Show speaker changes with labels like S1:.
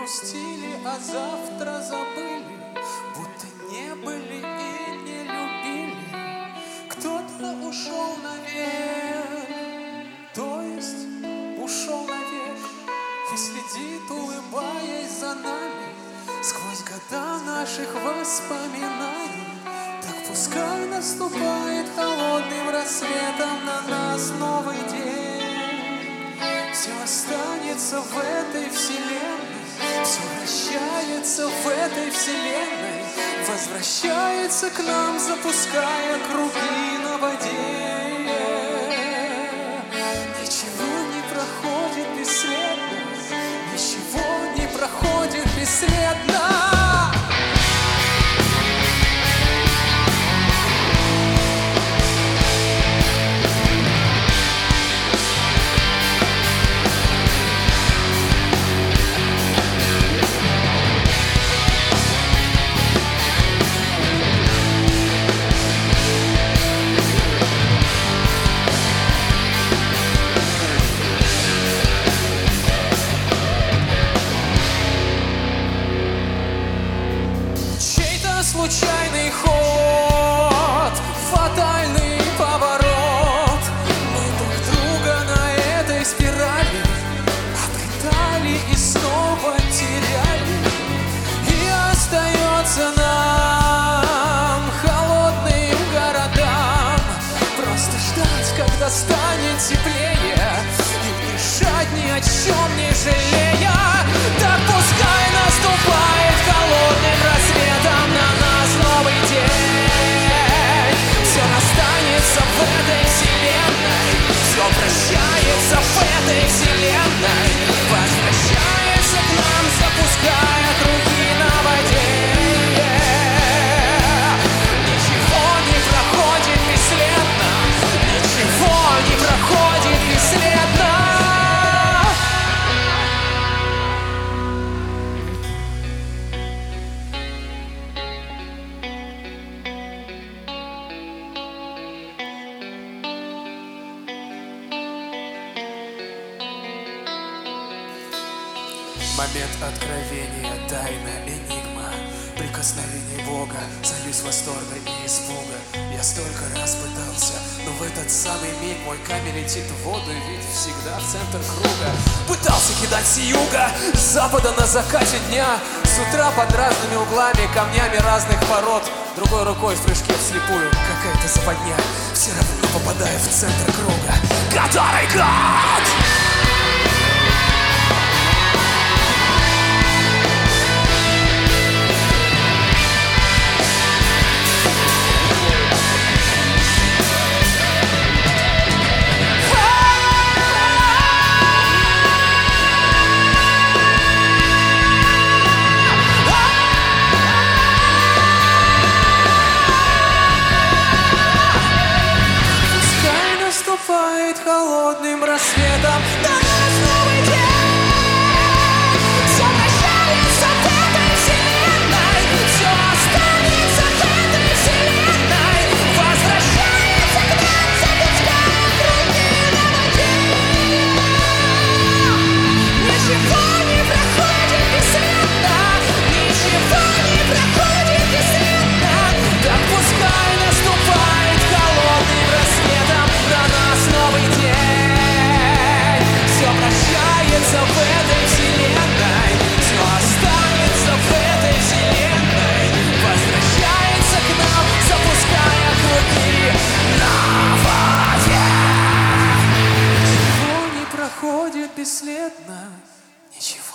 S1: грустили, а завтра забыли, будто не были и не любили. Кто-то ушел наверх, то есть ушел навек, и следит, улыбаясь за нами, сквозь года наших воспоминаний. Так пускай наступает холодным рассветом на нас новый день. Все останется в этой вселенной, все вращается в этой вселенной, возвращается к нам, запуская круги на воде. Ничего не проходит бесследно, ничего не проходит бесследно. Случайный ход, фатальный поворот. Мы друг друга на этой спирали обретали и снова теряли. И остается нам, холодным городам, просто ждать, когда станет теплее, и дышать ни о чем не жалея. Так пускай наступает холодным рассветом на нас новый день. Все останется в этой вселенной, все прощается в этой вселенной, возвращается к нам, запуская круги на воде. Ничего не проходит бесследно, ничего не проходит бесследно. Момент откровения, тайна, энигма, прикосновение Бога, залюсь восторга и испуга. Я столько раз пытался, но в этот самый миг мой камень летит в воду, и ведь всегда в центр круга. Пытался кидать с юга, с запада на закате дня, с утра под разными углами, камнями разных пород, другой рукой в прыжке вслепую, какая-то западня, все равно попадаю в центр круга, который год! Холодным рассветом на нас новый день. Все вращается в этой вселенной, все останется в этой вселенной, возвращается к нам, запуская круги на воде. Ничего не проходит бесследно, ничего не проходит бесследно. Так пускай наступает холодным рассветом на нас новый день. Все прощается в этой вселенной, все останется в этой вселенной, возвращается к нам, запуская круги на воде. Ничего не проходит бесследно, ничего.